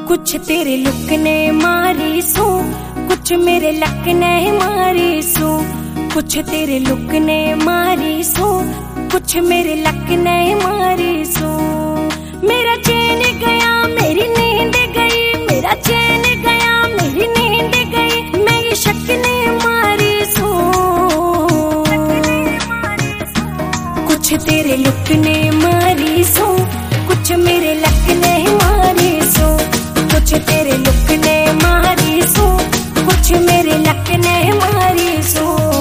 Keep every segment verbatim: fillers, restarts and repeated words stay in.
कुछ तेरे लुक ने मारी सू, कुछ मेरे लक ने मारी सू। कुछ तेरे लुक ने मारी सू, कुछ मेरे लक ने मारी सू। मेरा चैन गया मेरी नींद गई, मेरा चैन गया मेरी नींद गई, मेरी शक ने मारी सू। कुछ तेरे लुक ने मारी सू, कुछ मेरे लक ने मारी सू। कुछ तेरे लुक ने मारी सू, कुछ मेरे लक ने मारी सू।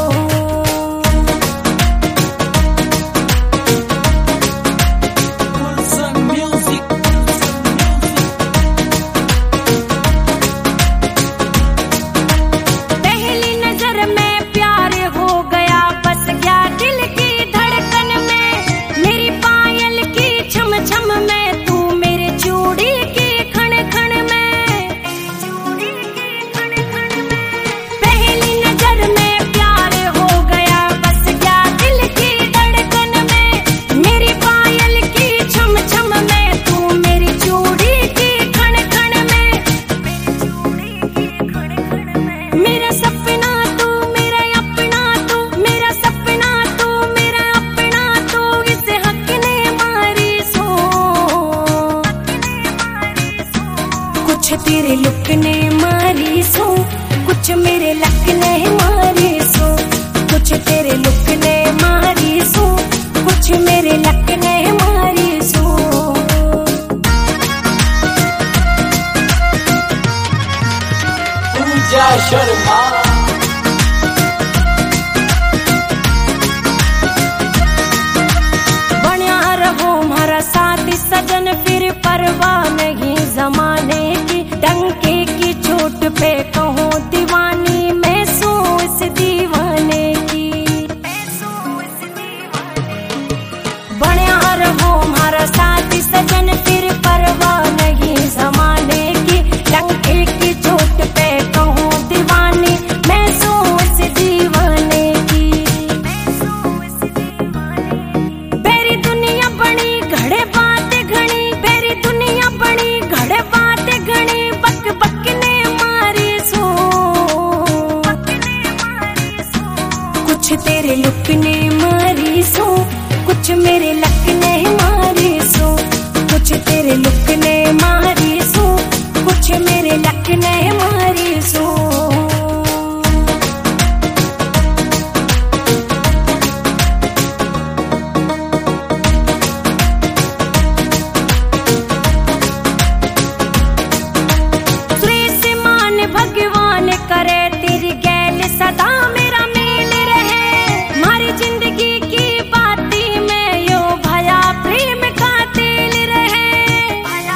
कुछ तेरे लुक ने मारी सू, कुछ मेरे लक ने मारी सू। कुछ तेरे लुक ने मारी सू, कुछ मेरे लक ने मारी सू। पूजा शर्मा बना रहो हमारा साथ सजन, फिर परवाह नहीं जमाने की। डंके की चोट पे कहूँ दीवानी मैं सू इस दीवाने की। बना रहो हमारा साथ सजन, फिर परवाह नहीं जमाने की। डंके की चोट पे कहूँ दीवानी मैं सू इस दीवाने की। बेरी दुनिया बनी घड़े बात घड़ी, बेरी दुनिया बनी घड़े बात घड़ी, बक बक ने मारी सू। कुछ तेरे लुक ने मारी सू, कुछ मेरे लक ने मारी सू। कुछ तेरे लुक ने मारी सू, कुछ मेरे लक ने मारी सू। भगवान करे तेरी गैल सदा मेरा मेल रहे। मारी जिंदगी की बाती में यो भया प्रेम का तेल रहे।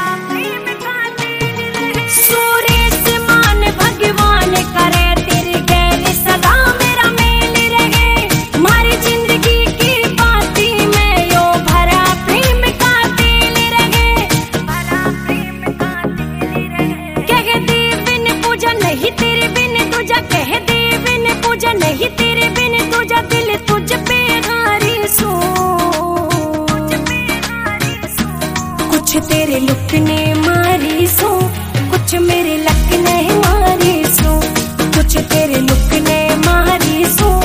सूर्य से मान भगवान करे तेरी गैल सदा मेरा मेल रहे। मारी जिंदगी की बाती में यो भरा प्रेम का तेल रहे। कह दे बिन पूजा नहीं तेरे बिन तुझा, कह दे बिन पूजा नहीं तेरे बिन तुझा, दिल तुझ पे हारी सू। कुछ तेरे लुक ने मारी सू, कुछ मेरे लक ने मारी सू। कुछ तेरे लुक ने मारी सू,